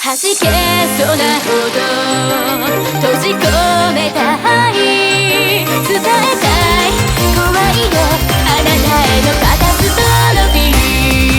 弾けそうなほど閉じ込めた愛伝えたい怖いよあなたへのカタストロフィー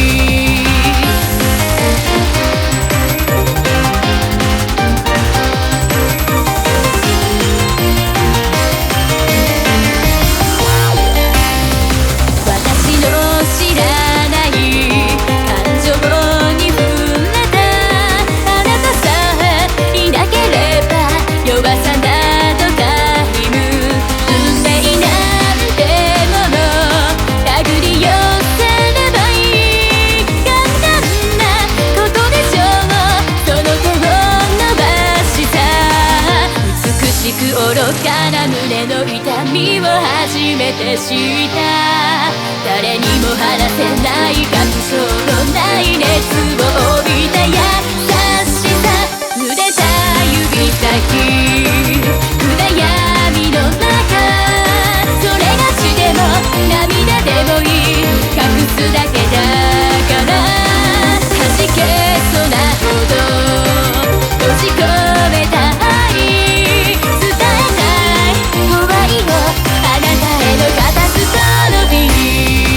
私の知らない感情に触れたあなたさえいなければ弱さなど皆無運命なんてもの手繰り寄せればいい簡単なことでしょうその手を伸ばした美しく愚かな胸の痛みを初めて知った誰にも話せない隠そうない熱を帯びた優しさ濡れた指先暗闇の中それが血でも涙でもいい隠すだけだから弾けそうなほど閉じ込めた愛伝えたい怖いよあなたへのカタストロフィー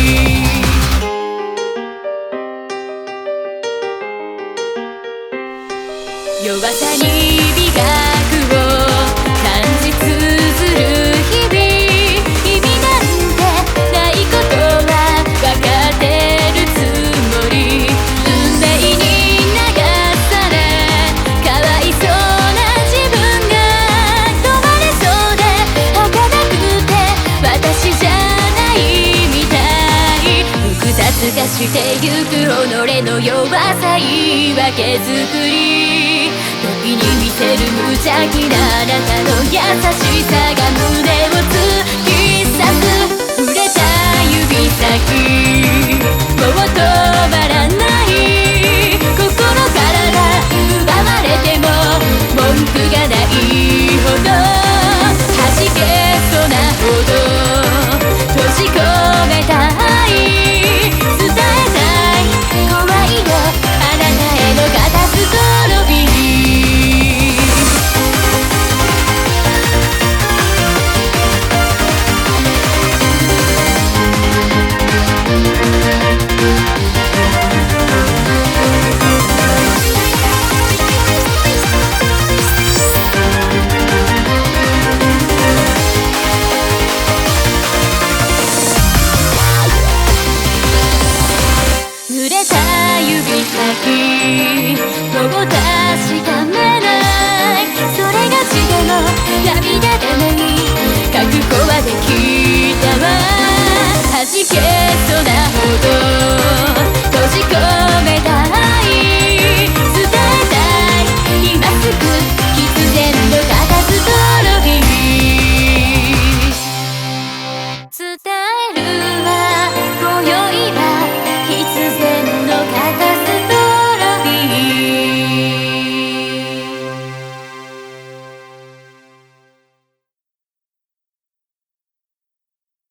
弱さに美学を感じつづる日々意味なんてないことは分かってるつもり運命に流されかわいそうな自分が止まれそうで儚くて私じゃないみたい複雑化してゆく己の弱さ言い訳作り時に見せる無邪気なあなたの優しさが胸を突き刺す触れた指先もう止まらない心から奪われても文句がないほど弾けそうなほど閉じ込めた愛伝えたい怖いよあなたへのカタストロフィー濡れた指先もう確かめないそれが血でも涙でもいい覚悟はできたわ弾けそうなほど